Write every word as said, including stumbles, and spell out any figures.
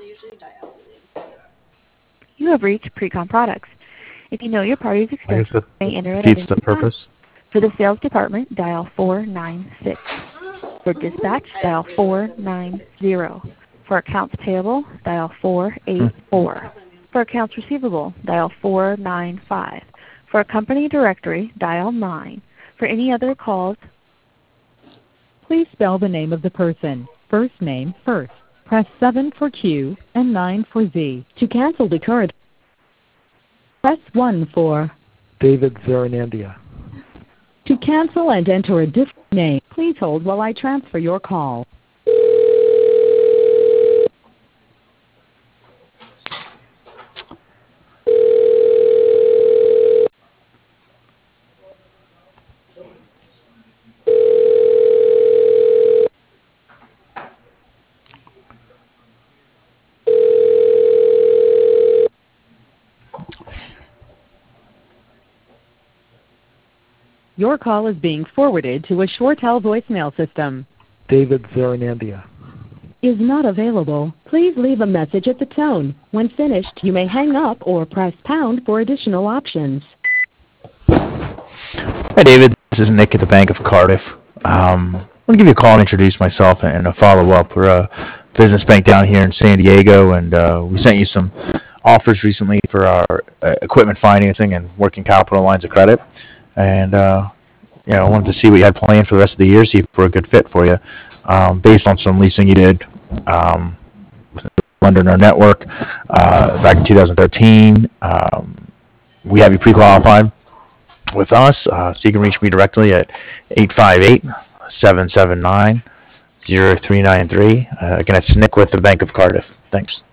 You have reached Precom Products. If you know your party's I guess extension, that you may enter it at defeats any the time. purpose. For the sales department, dial four nine six. For dispatch, dial four nine zero. For accounts payable, dial four eight four. For accounts receivable, dial four nine five. For a company directory, dial nine. For any other calls, Please spell the name of the person. First name first. Press seven for Q and nine for Z. To cancel the current, press one for. David Zaranandia. To cancel and enter a different name, please hold while I transfer your call. Your call is being forwarded to a ShoreTel voicemail system. David Zaranandia. Is not available. Please leave a message at the tone. When finished, you may hang up or press pound for additional options. Hi, David. This is Nick at the Bank of Cardiff. Um, I want to give you a call and introduce myself and a follow-up. We're a business bank down here in San Diego, and uh, we sent you some offers recently for our uh, equipment financing and working capital lines of credit. And, uh, you know, I wanted to see what you had planned for the rest of the year, see if we're a good fit for you. Um, based on some leasing you did um, under our network uh, back in two thousand thirteen, um, we have you pre-qualified with us, uh, so you can reach me directly at eight five eight, seven seven nine, zero three nine three. Uh, again, it's Nick with the Bank of Cardiff. Thanks.